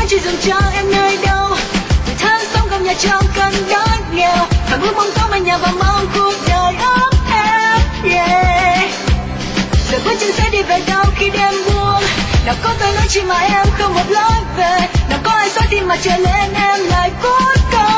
nói chỉ dành cho em nơi đâu. Tuổi thơ sống trong nhà trong cơn đói nghèo, và ước mong có mái nhà và mong cuộc đời ấm êm. Yeah. Giờ bước chân sẽ đi về đâu khi đêm buông? Nào có tôi nói chi mà em không một lối về, nào có ai xóa tim mà trở lên em lại cuối cùng.